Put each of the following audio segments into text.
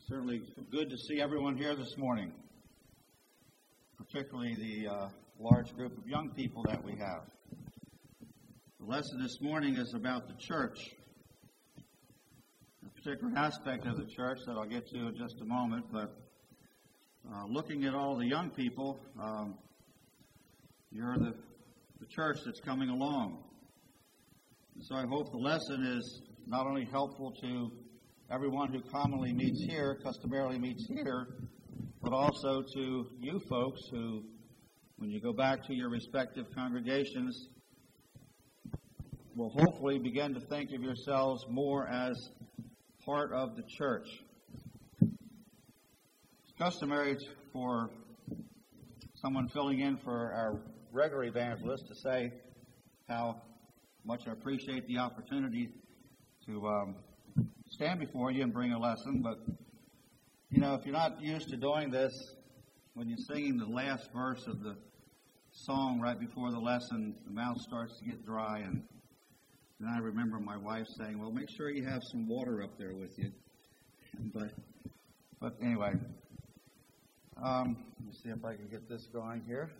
Certainly good to see everyone here this morning, particularly the large group of young people that we have. The lesson this morning is about the church, a particular aspect of the church that I'll get to in just a moment, but looking at all the young people, you're the church that's coming along. And so I hope the lesson is not only helpful to everyone who commonly meets here, customarily meets here, but also to you folks who, when you go back to your respective congregations, will hopefully begin to think of yourselves more as part of the church. It's customary for someone filling in for our regular evangelist to say how much I appreciate the opportunity to stand before you and bring a lesson, but if you're not used to doing this, when you're singing the last verse of the song right before the lesson, the mouth starts to get dry, and then I remember my wife saying, well, make sure you have some water up there with you. But anyway, let me see if I can get this going here.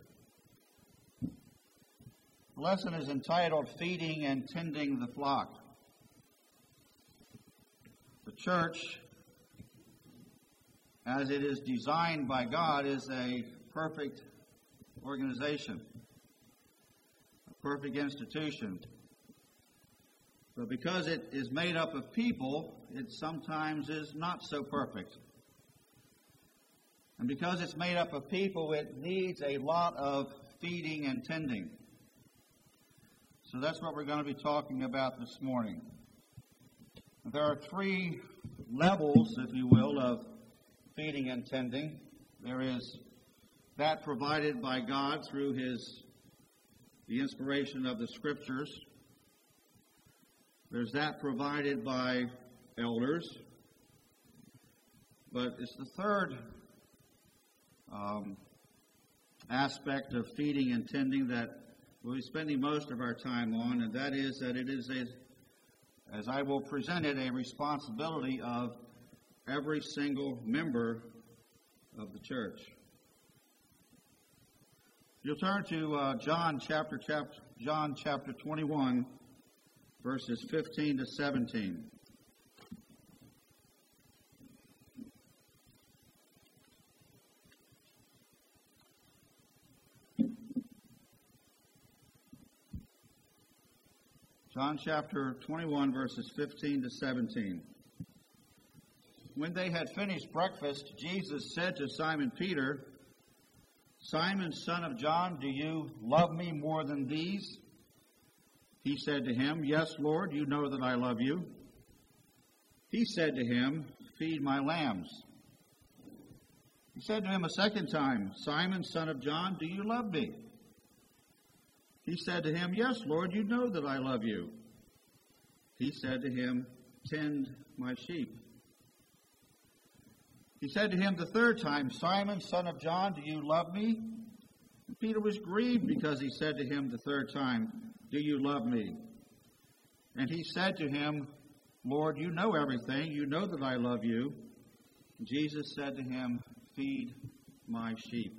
The lesson is entitled Feeding and Tending the Flock. The church, as it is designed by God, is a perfect organization, a perfect institution. But because it is made up of people, it sometimes is not so perfect. And because it's made up of people, it needs a lot of feeding and tending. So that's what we're going to be talking about this morning. There are three levels, if you will, of feeding and tending. There is that provided by God through the inspiration of the Scriptures. There's that provided by elders. But it's the third aspect of feeding and tending that we'll be spending most of our time on, and that is that it is as I will present it, a responsibility of every single member of the church. You'll turn to John chapter 21, verses 15 to 17. John chapter 21, verses 15 to 17. When they had finished breakfast, Jesus said to Simon Peter, Simon, son of John, do you love me more than these? He said to him, Yes, Lord, you know that I love you. He said to him, Feed my lambs. He said to him a second time, Simon, son of John, do you love me? He said to him, Yes, Lord, you know that I love you. He said to him, Tend my sheep. He said to him the third time, Simon, son of John, do you love me? And Peter was grieved because he said to him the third time, Do you love me? And he said to him, Lord, you know everything. You know that I love you. And Jesus said to him, Feed my sheep.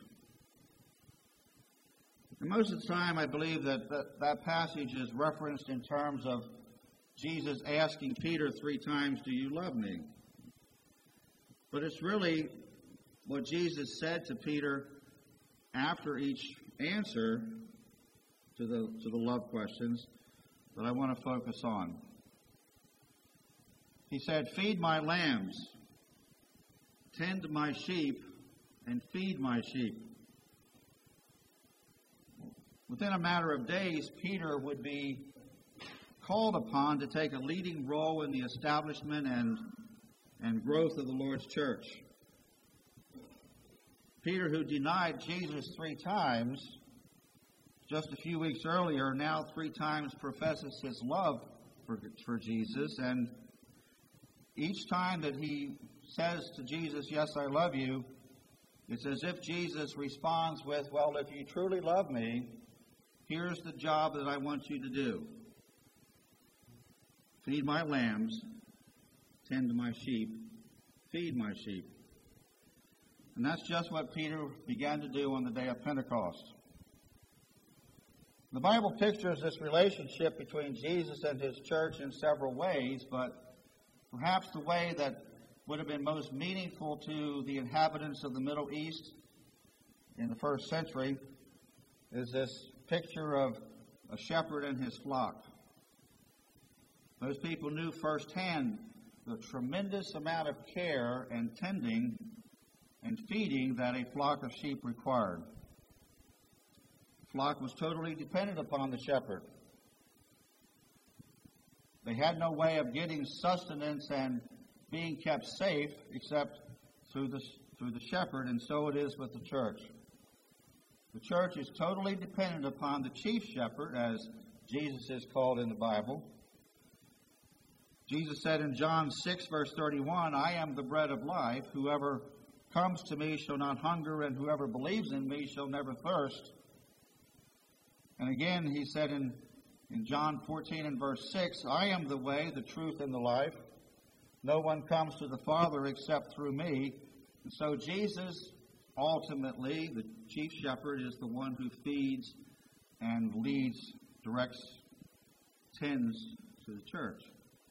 And most of the time, I believe that passage is referenced in terms of Jesus asking Peter 3 times, Do you love me? But it's really what Jesus said to Peter after each answer to the love questions that I want to focus on. He said, Feed my lambs, tend my sheep, and feed my sheep. Within a matter of days, Peter would be called upon to take a leading role in the establishment and growth of the Lord's church. Peter, who denied Jesus 3 times just a few weeks earlier, now 3 times professes his love for Jesus, and each time that he says to Jesus, Yes, I love you, it's as if Jesus responds with, Well, if you truly love me, here's the job that I want you to do. Feed my lambs, tend my sheep, feed my sheep. And that's just what Peter began to do on the day of Pentecost. The Bible pictures this relationship between Jesus and his church in several ways, but perhaps the way that would have been most meaningful to the inhabitants of the Middle East in the first century is this picture of a shepherd and his flock. Those people knew firsthand the tremendous amount of care and tending and feeding that a flock of sheep required. The flock was totally dependent upon the shepherd. They had no way of getting sustenance and being kept safe except through the shepherd, and so it is with the church. The church is totally dependent upon the chief shepherd, as Jesus is called in the Bible. Jesus said in John 6, verse 31, I am the bread of life. Whoever comes to me shall not hunger, and whoever believes in me shall never thirst. And again, he said in John 14 and verse 6, I am the way, the truth, and the life. No one comes to the Father except through me. And so Jesus, ultimately, the chief shepherd, is the one who feeds and leads, directs, tends to the church.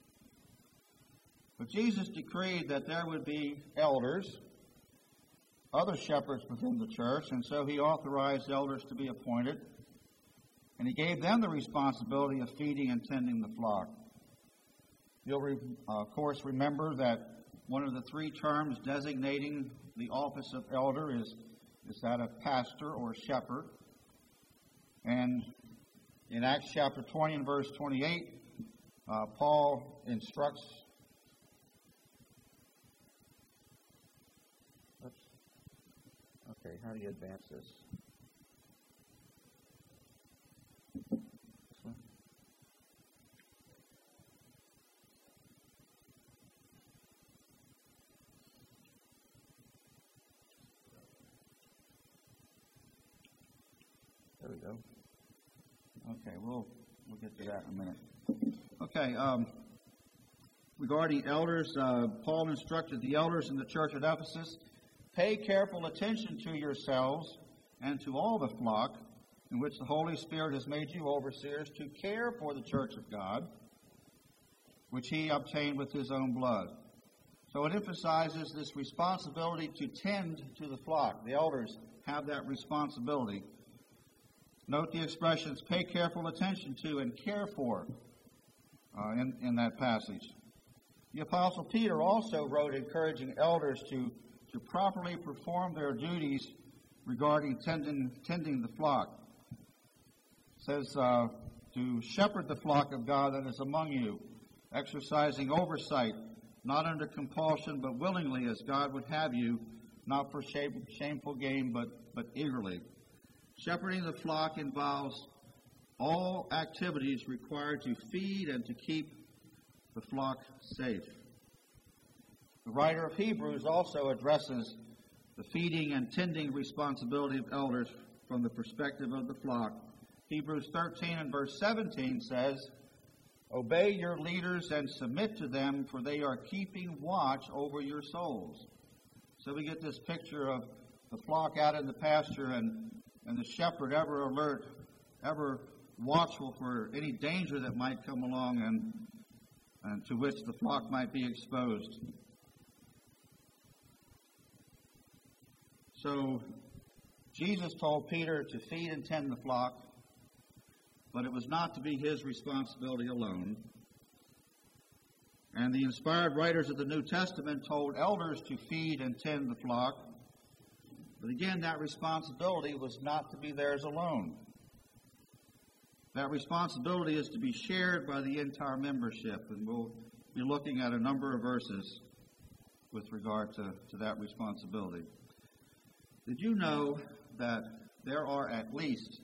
But Jesus decreed that there would be elders, other shepherds within the church, and so he authorized elders to be appointed, and he gave them the responsibility of feeding and tending the flock. You'll, of course, remember that one of the three terms designating the office of elder is that of pastor or shepherd. And in Acts chapter 20 and verse 28, Paul instructs. Okay, how do you advance this? This one? There we go. Okay, we'll get to that in a minute. Okay, regarding elders, Paul instructed the elders in the church at Ephesus, pay careful attention to yourselves and to all the flock in which the Holy Spirit has made you overseers to care for the church of God, which he obtained with his own blood. So it emphasizes this responsibility to tend to the flock. The elders have that responsibility. Note the expressions pay careful attention to and care for in that passage. The Apostle Peter also wrote encouraging elders to properly perform their duties regarding tending the flock. It says to shepherd the flock of God that is among you, exercising oversight, not under compulsion, but willingly, as God would have you, not for shameful gain, but eagerly. Shepherding the flock involves all activities required to feed and to keep the flock safe. The writer of Hebrews also addresses the feeding and tending responsibility of elders from the perspective of the flock. Hebrews 13 and verse 17 says, obey your leaders and submit to them, for they are keeping watch over your souls. So we get this picture of the flock out in the pasture and the shepherd ever alert, ever watchful for any danger that might come along and to which the flock might be exposed. So Jesus told Peter to feed and tend the flock, but it was not to be his responsibility alone. And the inspired writers of the New Testament told elders to feed and tend the flock, but again, that responsibility was not to be theirs alone. That responsibility is to be shared by the entire membership, and we'll be looking at a number of verses with regard to that responsibility. Did you know that there are at least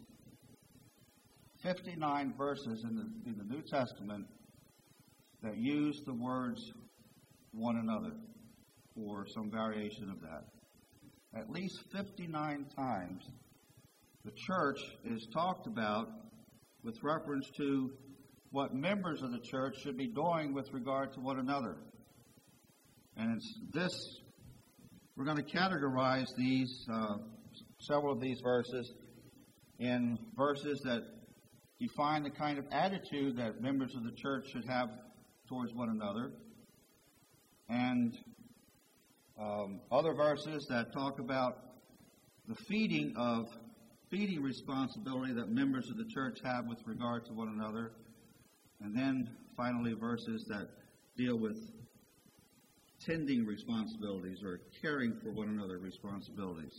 59 verses in the New Testament that use the words one another or some variation of that? At least 59 times the church is talked about with reference to what members of the church should be doing with regard to one another. And we're going to categorize these, several of these verses, in verses that define the kind of attitude that members of the church should have towards one another, and other verses that talk about the feeding responsibility that members of the church have with regard to one another, and then finally verses that deal with tending responsibilities or caring for one another responsibilities.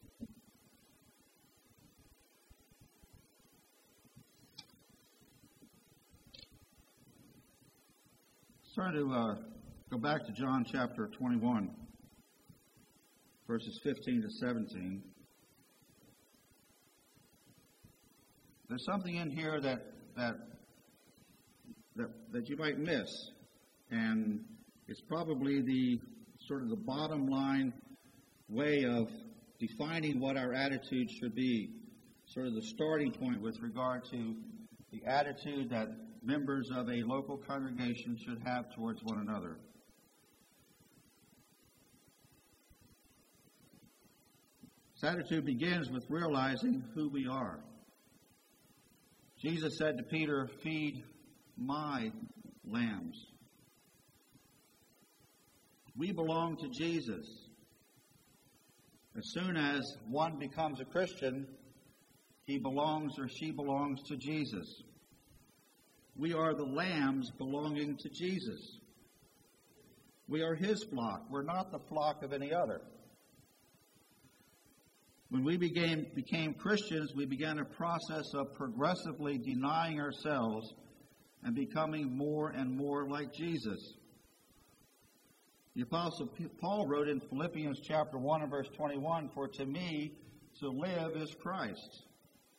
Trying to go back to John chapter 21, verses 15 to 17. There's something in here that you might miss, and it's probably the sort of the bottom line way of defining what our attitude should be, sort of the starting point with regard to the attitude that members of a local congregation should have towards one another. This attitude begins with realizing who we are. Jesus said to Peter, "Feed my lambs." We belong to Jesus. As soon as one becomes a Christian, he belongs or she belongs to Jesus. We are the lambs belonging to Jesus. We are His flock. We're not the flock of any other. When we became Christians, we began a process of progressively denying ourselves and becoming more and more like Jesus. The Apostle Paul wrote in Philippians chapter 1 and verse 21, "For to me to live is Christ."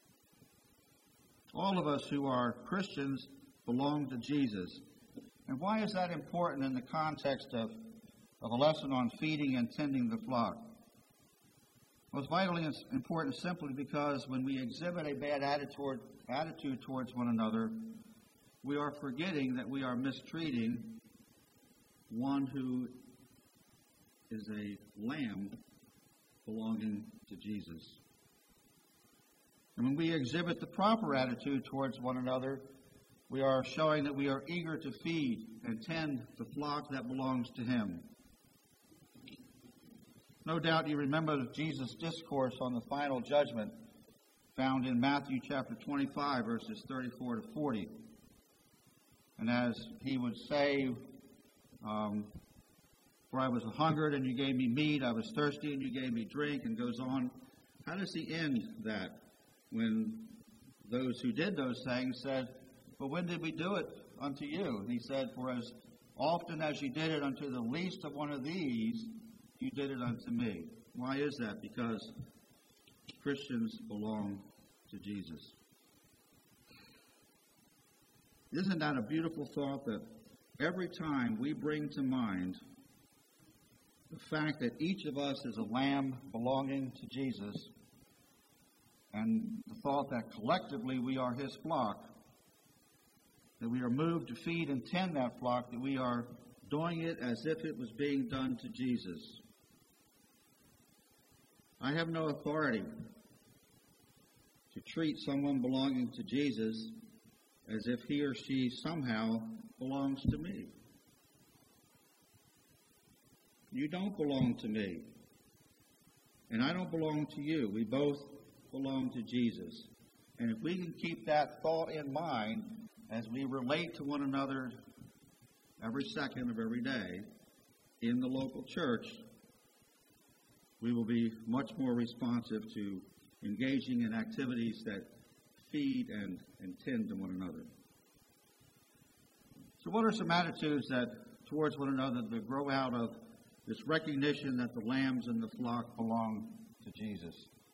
All of us who are Christians belong to Jesus. And why is that important in the context of a lesson on feeding and tending the flock? Well, it's vitally important simply because when we exhibit a bad attitude towards one another, we are forgetting that we are mistreating one who is a lamb belonging to Jesus. And when we exhibit the proper attitude towards one another, we are showing that we are eager to feed and tend the flock that belongs to Him. No doubt you remember Jesus' discourse on the final judgment found in Matthew chapter 25, verses 34 to 40. And as He would say, "For I was hungered and you gave me meat, I was thirsty and you gave me drink," and goes on. How does He end that when those who did those things said, "But when did we do it unto you?" And He said, "For as often as you did it unto the least of one of these, you did it unto me." Why is that? Because Christians belong to Jesus. Isn't that a beautiful thought that every time we bring to mind the fact that each of us is a lamb belonging to Jesus, and the thought that collectively we are His flock, that we are moved to feed and tend that flock, that we are doing it as if it was being done to Jesus. I have no authority to treat someone belonging to Jesus as if he or she somehow belongs to me. You don't belong to me, and I don't belong to you. We both belong to Jesus. And if we can keep that thought in mind as we relate to one another every second of every day in the local church, we will be much more responsive to engaging in activities that feed and tend to one another. So what are some attitudes that towards one another that grow out of this recognition that the lambs in the flock belong to Jesus?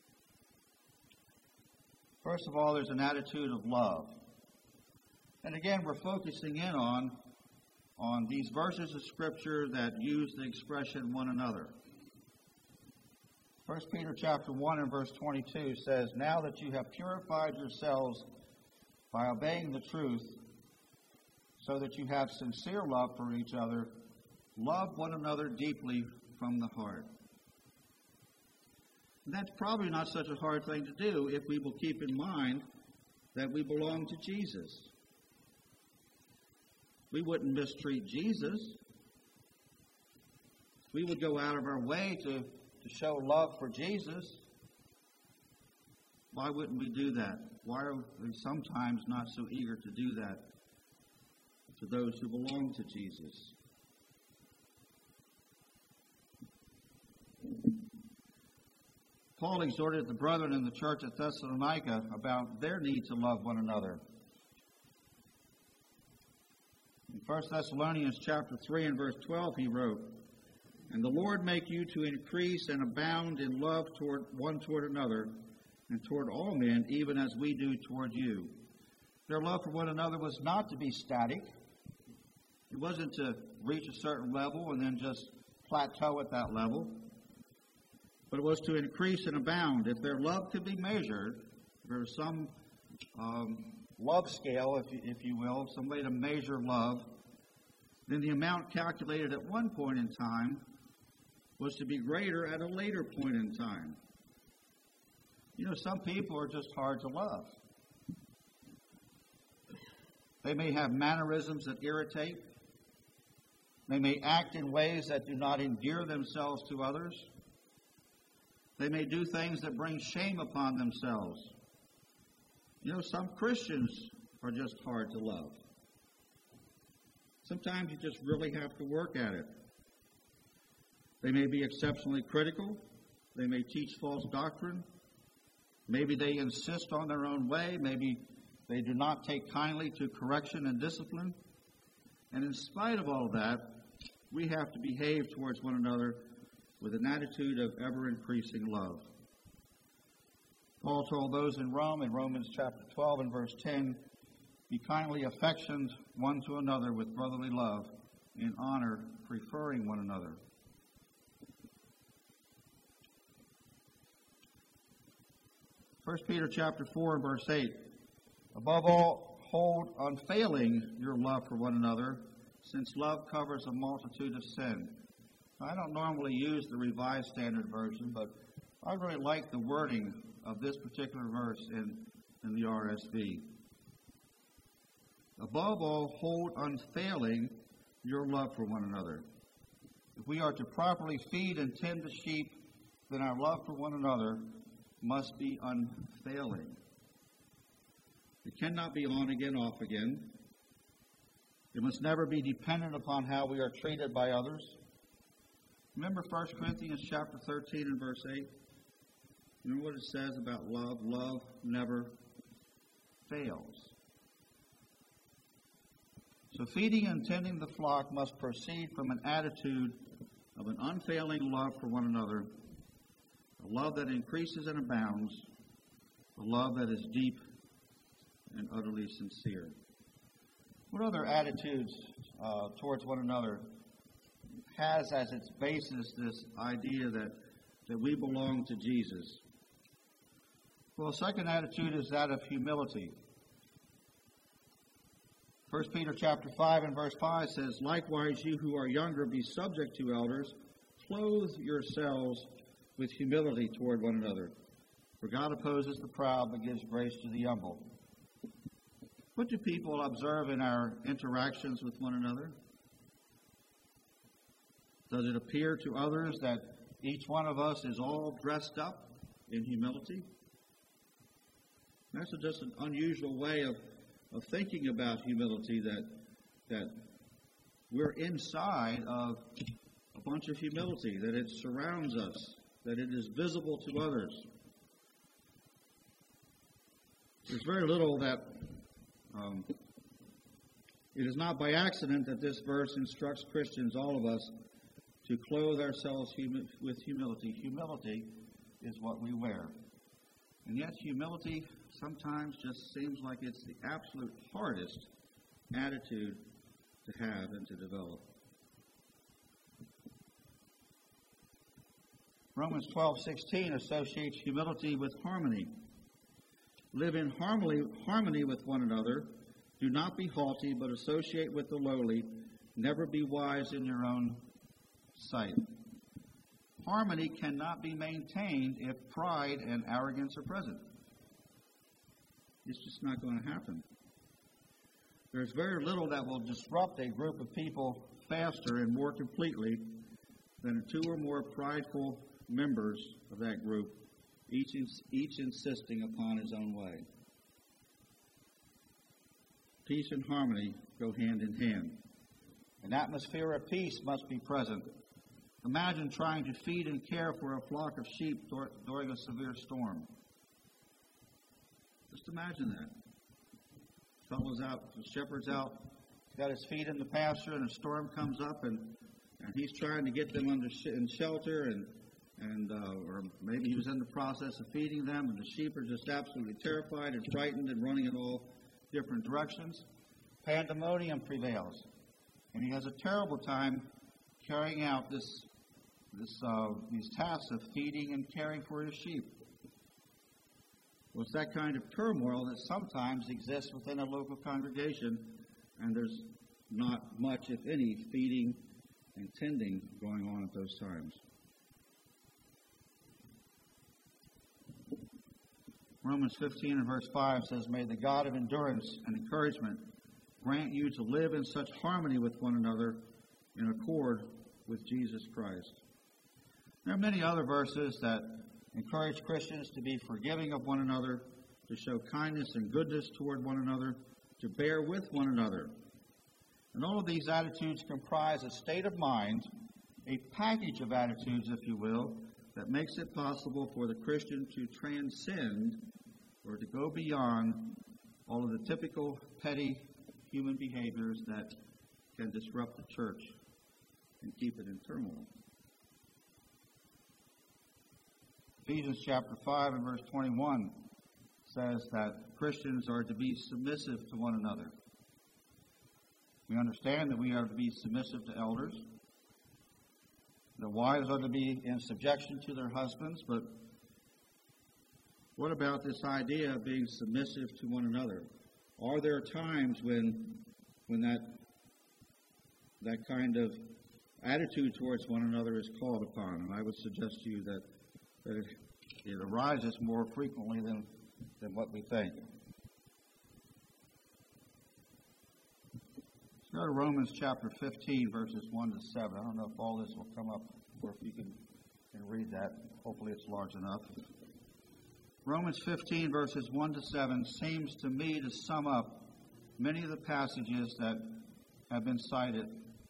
First of all, there's an attitude of love. And again, we're focusing in on these verses of Scripture that use the expression one another. 1 Peter chapter 1 and verse 22 says, "Now that you have purified yourselves by obeying the truth, so that you have sincere love for each other, love one another deeply from the heart. And that's probably not such a hard thing to do if we will keep in mind that we belong to Jesus. We wouldn't mistreat Jesus. We would go out of our way to show love for Jesus. Why wouldn't we do that? Why are we sometimes not so eager to do that to those who belong to Jesus? Paul exhorted the brethren in the church at Thessalonica about their need to love one another. In 1 Thessalonians chapter 3 and verse 12 he wrote, "And the Lord make you to increase and abound in love toward another, and toward all men, even as we do toward you." Their love for one another was not to be static. It wasn't to reach a certain level and then just plateau at that level. But it was to increase and abound. If their love could be measured, if there was some love scale, if you will, some way to measure love, then the amount calculated at one point in time was to be greater at a later point in time. You know, some people are just hard to love. They may have mannerisms that irritate. They may act in ways that do not endear themselves to others. They may do things that bring shame upon themselves. You know, some Christians are just hard to love. Sometimes you just really have to work at it. They may be exceptionally critical. They may teach false doctrine. Maybe they insist on their own way. Maybe they do not take kindly to correction and discipline. And in spite of all that, we have to behave towards one another with an attitude of ever-increasing love. Paul told those in Rome, in Romans chapter 12 and verse 10, "Be kindly affectioned one to another with brotherly love, in honor, preferring one another." First Peter chapter 4 and verse 8, "Above all, hold unfailing your love for one another, since love covers a multitude of sin." I don't normally use the Revised Standard Version, but I really like the wording of this particular verse in the RSV. "Above all, hold unfailing your love for one another." If we are to properly feed and tend the sheep, then our love for one another must be unfailing. It cannot be on again, off again. It must never be dependent upon how we are treated by others. Remember 1 Corinthians chapter 13 and verse 8? Remember what it says about love? Love never fails. So feeding and tending the flock must proceed from an attitude of an unfailing love for one another, a love that increases and abounds, a love that is deep and utterly sincere. What other attitudes towards one another has as its basis this idea that we belong to Jesus? Well, a second attitude is that of humility. 1 Peter chapter 5 and verse 5 says, "Likewise, you who are younger, be subject to elders. Clothe yourselves with humility toward one another. For God opposes the proud, but gives grace to the humble." What do people observe in our interactions with one another? Does it appear to others that each one of us is all dressed up in humility? That's just an unusual way of thinking about humility, that we're inside of a bunch of humility, that it surrounds us, that it is visible to others. There's very little that it is not by accident that this verse instructs Christians, all of us, to clothe ourselves with humility. Humility is what we wear. And yet humility sometimes just seems like it's the absolute hardest attitude to have and to develop. Romans 12:16 associates humility with harmony. "Live in harmony with one another. Do not be haughty, but associate with the lowly. Never be wise in your own sight. Harmony cannot be maintained if pride and arrogance are present. It's just not going to happen. There's very little that will disrupt a group of people faster and more completely than two or more prideful members of that group, each insisting upon his own way. Peace and harmony go hand in hand. An atmosphere of peace must be present. Imagine trying to feed and care for a flock of sheep during a severe storm. Just imagine that. Fellow's out, the shepherd's out, he's got his feet in the pasture, and a storm comes up, and he's trying to get them in shelter, or maybe he was in the process of feeding them, and the sheep are just absolutely terrified and frightened and running in all different directions. Pandemonium prevails, and he has a terrible time carrying out these tasks of feeding and caring for his sheep. Well, it's that kind of turmoil that sometimes exists within a local congregation, and there's not much, if any, feeding and tending going on at those times. Romans 15 and verse 5 says, "May the God of endurance and encouragement grant you to live in such harmony with one another in accord with Jesus Christ." There are many other verses that encourage Christians to be forgiving of one another, to show kindness and goodness toward one another, to bear with one another. And all of these attitudes comprise a state of mind, a package of attitudes, if you will, that makes it possible for the Christian to transcend or to go beyond all of the typical petty human behaviors that can disrupt the church and keep it in turmoil. Ephesians chapter 5 and verse 21 says that Christians are to be submissive to one another. We understand that we are to be submissive to elders. The wives are to be in subjection to their husbands, but what about this idea of being submissive to one another? Are there times when that kind of attitude towards one another is called upon? And I would suggest to you that it arises more frequently than what we think. Let's go to Romans chapter 15, verses 1 to 7. I don't know if all this will come up, or if you can read that. Hopefully it's large enough. Romans 15, verses 1 to 7 seems to me to sum up many of the passages that have been cited.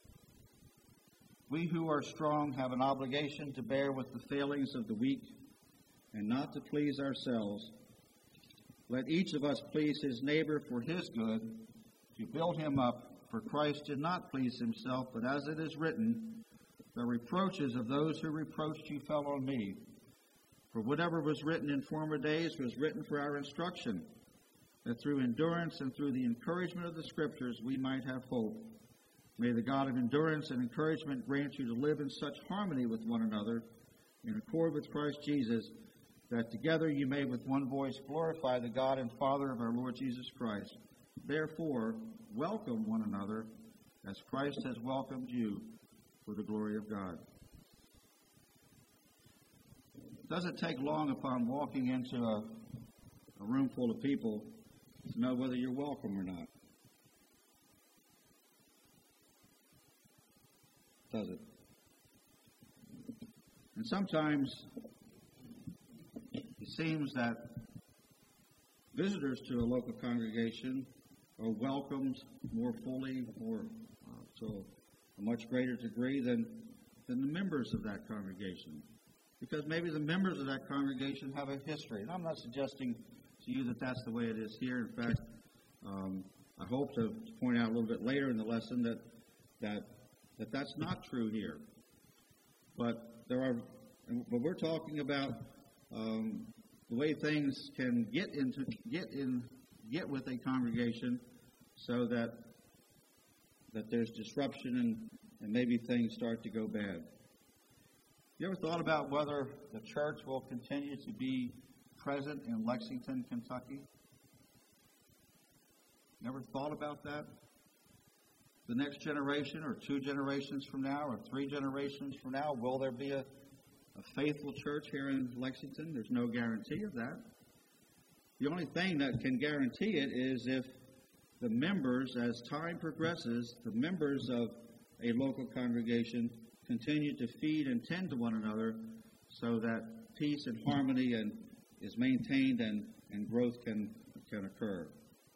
We who are strong have an obligation to bear with the failings of the weak and not to please ourselves. Let each of us please his neighbor for his good, to build him up. For Christ did not please himself, but as it is written, the reproaches of those who reproached you fell on me. For whatever was written in former days was written for our instruction, that through endurance and through the encouragement of the Scriptures we might have hope. May the God of endurance and encouragement grant you to live in such harmony with one another, in accord with Christ Jesus, that together you may with one voice glorify the God and Father of our Lord Jesus Christ. Therefore, welcome one another as Christ has welcomed you for the glory of God. It doesn't take long upon walking into a room full of people to know whether you're welcome or not. Does it? And sometimes it seems that visitors to a local congregation are welcomed more fully or to a much greater degree than the members of that congregation. Because maybe the members of that congregation have a history. And I'm not suggesting to you that that's the way it is here. In fact, I hope to point out a little bit later in the lesson that that's not true here. But we're talking about the way things can get with a congregation, so that there's disruption and maybe things start to go bad. You ever thought about whether the church will continue to be present in Lexington, Kentucky? Never thought about that? the next generation or 2 generations from now or 3 generations from now? Will there be a faithful church here in Lexington? There's no guarantee of that. The only thing that can guarantee it is if the members, as time progresses, the members of a local congregation continue to feed and tend to one another so that peace and harmony is maintained and growth can occur.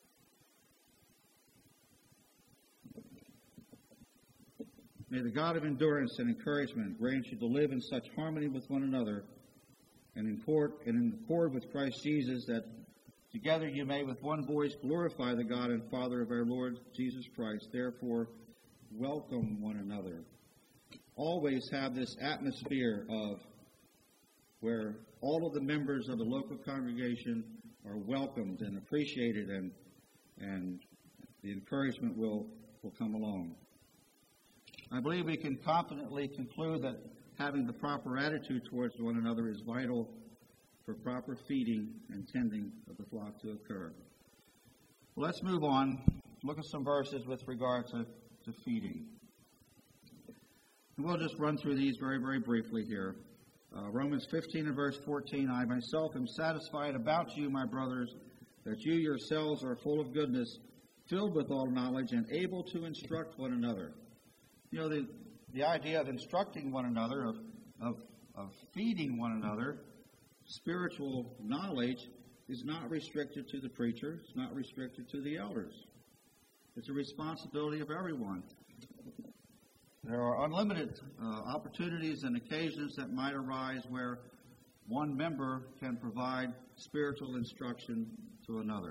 May the God of endurance and encouragement grant you to live in such harmony with one another and in accord with Christ Jesus, that together you may with one voice glorify the God and Father of our Lord Jesus Christ. Therefore, welcome one another. Always have this atmosphere of where all of the members of the local congregation are welcomed and appreciated, and the encouragement will come along. I believe we can confidently conclude that having the proper attitude towards one another is vital for proper feeding and tending of the flock to occur. Well, let's move on. Look at some verses with regard to feeding. And we'll just run through these very, very briefly here. Romans 15 and verse 14, I myself am satisfied about you, my brothers, that you yourselves are full of goodness, filled with all knowledge, and able to instruct one another. You know, the idea of instructing one another, of feeding one another, spiritual knowledge, is not restricted to the preacher. It's not restricted to the elders. It's a responsibility of everyone. There are unlimited opportunities and occasions that might arise where one member can provide spiritual instruction to another.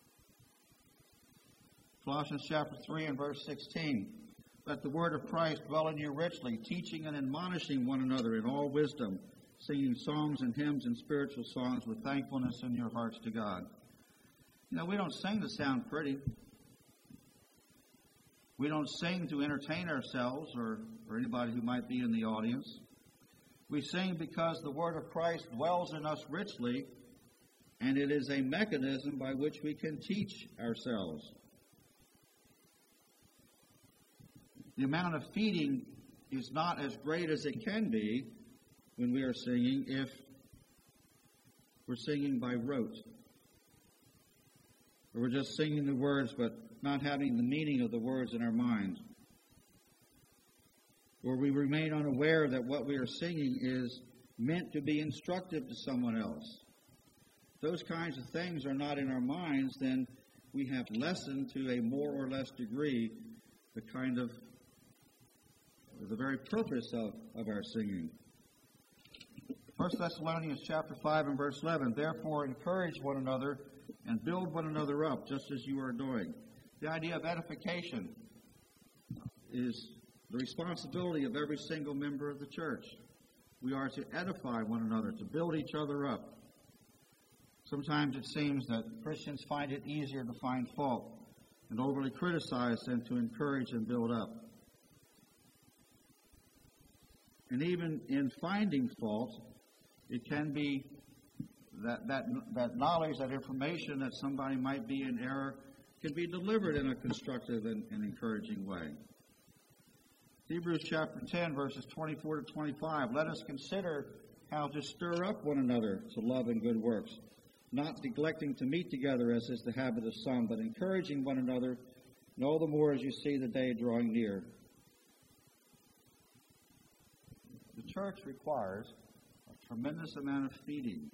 Colossians chapter 3 and verse 16. Let the word of Christ dwell in you richly, teaching and admonishing one another in all wisdom, singing psalms and hymns and spiritual songs with thankfulness in your hearts to God. You know, we don't sing to sound pretty. We don't sing to entertain ourselves or anybody who might be in the audience. We sing because the word of Christ dwells in us richly, and it is a mechanism by which we can teach ourselves. The amount of feeding is not as great as it can be when we are singing if we're singing by rote. Or we're just singing the words but not having the meaning of the words in our mind. Or we remain unaware that what we are singing is meant to be instructive to someone else. If those kinds of things are not in our minds, then we have lessened to a more or less degree the very purpose of our singing. 1 Thessalonians chapter 5 and verse 11, therefore encourage one another and build one another up, just as you are doing. The idea of edification is the responsibility of every single member of the church. We are to edify one another, to build each other up. Sometimes it seems that Christians find it easier to find fault and overly criticize than to encourage and build up. And even in finding fault, it can be that knowledge, that information that somebody might be in error can be delivered in a constructive and encouraging way. Hebrews chapter 10, verses 24 to 25. Let us consider how to stir up one another to love and good works, not neglecting to meet together as is the habit of some, but encouraging one another, and all the more as you see the day drawing near. The church requires a tremendous amount of feeding,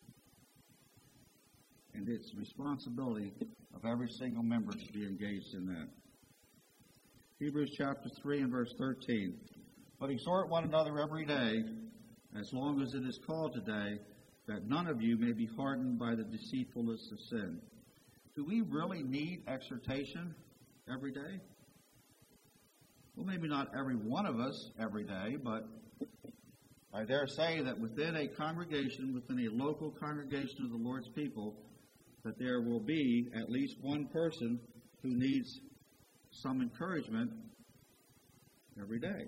and it's the responsibility of every single member to be engaged in that. Hebrews chapter 3 and verse 13. But exhort one another every day, as long as it is called today, that none of you may be hardened by the deceitfulness of sin. Do we really need exhortation every day? Well, maybe not every one of us every day, but I dare say that within a congregation, within a local congregation of the Lord's people, that there will be at least one person who needs some encouragement every day.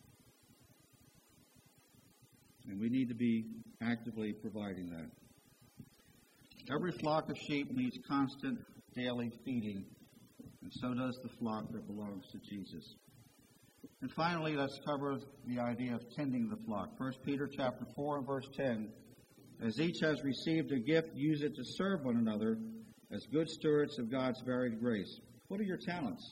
And we need to be actively providing that. Every flock of sheep needs constant daily feeding. and so does the flock that belongs to Jesus. And finally, let's cover the idea of tending the flock. 1 Peter chapter 4 and verse 10, as each has received a gift, use it to serve one another as good stewards of God's varied grace. What are your talents?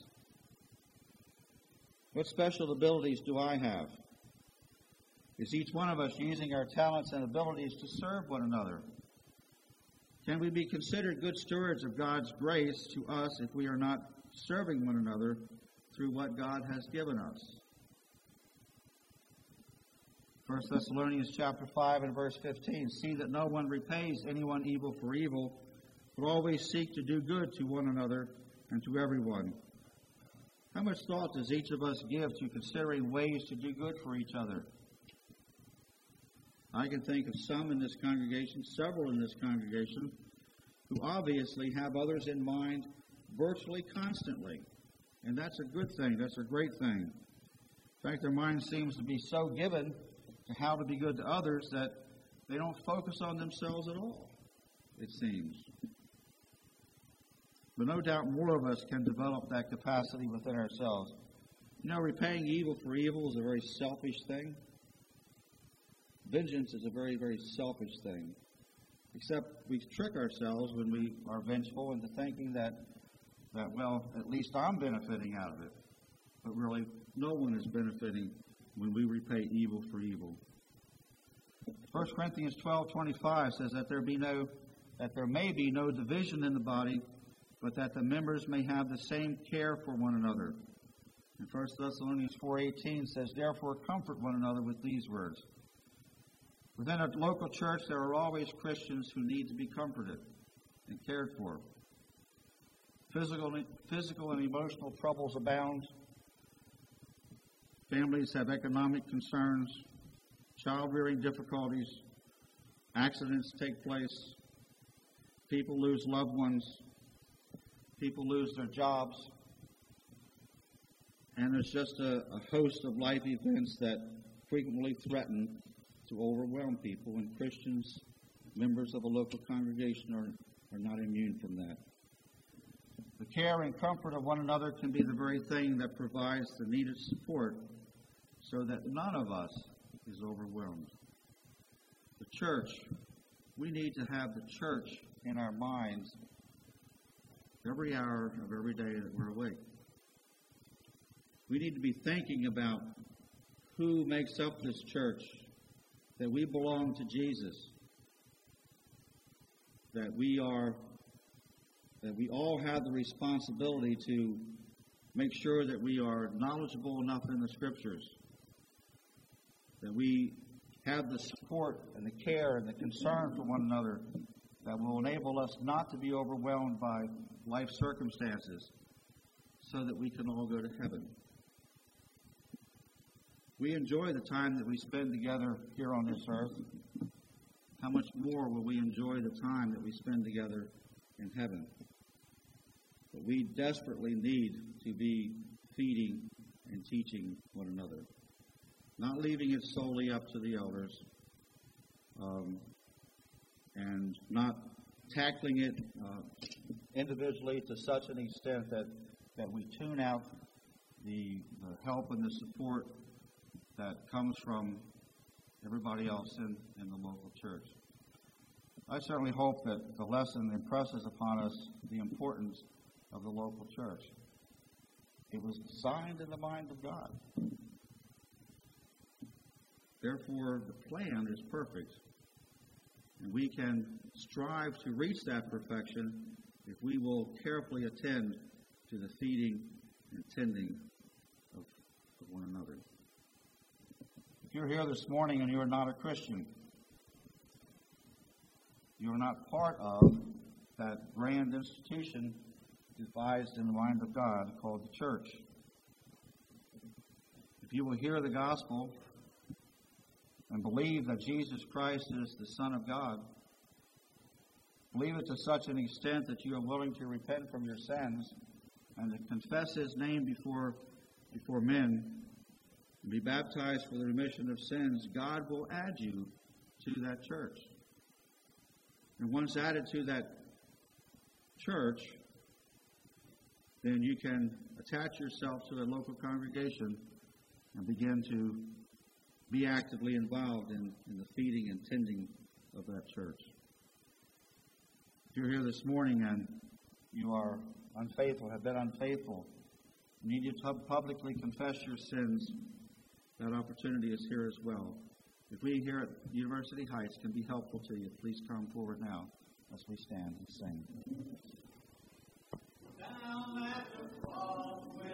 What special abilities do I have? Is each one of us using our talents and abilities to serve one another? Can we be considered good stewards of God's grace to us if we are not serving one another through what God has given us? 1 Thessalonians chapter 5 and verse 15, see that no one repays anyone evil for evil, but always seek to do good to one another and to everyone. How much thought does each of us give to considering ways to do good for each other? I can think of some in this congregation, several in this congregation, who obviously have others in mind virtually constantly. And that's a good thing. That's a great thing. In fact, their mind seems to be so given to how to be good to others that they don't focus on themselves at all, it seems. But no doubt more of us can develop that capacity within ourselves. You know, repaying evil for evil is a very selfish thing. Vengeance is a very, very selfish thing. Except we trick ourselves when we are vengeful into thinking that, well, at least I'm benefiting out of it. But really, no one is benefiting when we repay evil for evil. 1 Corinthians 12:25 says that there may be no division in the body, but that the members may have the same care for one another. And 1 Thessalonians 4:18 says, therefore comfort one another with these words. Within a local church, there are always Christians who need to be comforted and cared for. Physical and emotional troubles abound. Families have economic concerns, child-rearing difficulties, accidents take place, people lose loved ones, people lose their jobs, and there's just a host of life events that frequently threaten to overwhelm people, and Christians, members of a local congregation, are not immune from that. The care and comfort of one another can be the very thing that provides the needed support so that none of us is overwhelmed. The church, we need to have the church in our minds every hour of every day that we're awake. We need to be thinking about who makes up this church, that we belong to Jesus, that we all have the responsibility to make sure that we are knowledgeable enough in the Scriptures, that we have the support and the care and the concern for one another that will enable us not to be overwhelmed by life circumstances so that we can all go to heaven. We enjoy the time that we spend together here on this earth. How much more will we enjoy the time that we spend together in heaven? But we desperately need to be feeding and teaching one another, not leaving it solely up to the elders, and not tackling it individually to such an extent that we tune out the help and the support that comes from everybody else in the local church. I certainly hope that the lesson impresses upon us the importance of the local church. It was designed in the mind of God. Therefore, the plan is perfect. And we can strive to reach that perfection if we will carefully attend to the feeding and tending of one another. If you're here this morning and you are not a Christian, you are not part of that grand institution devised in the mind of God called the church. If you will hear the gospel and believe that Jesus Christ is the Son of God, believe it to such an extent that you are willing to repent from your sins and to confess His name before men, and be baptized for the remission of sins, God will add you to that church. And once added to that church, then you can attach yourself to a local congregation and begin to be actively involved in the feeding and tending of that church. If you're here this morning and you are unfaithful, have been unfaithful, you need to publicly confess your sins, that opportunity is here as well. If we here at University Heights can be helpful to you, please come forward now as we stand and sing. Down at the cross.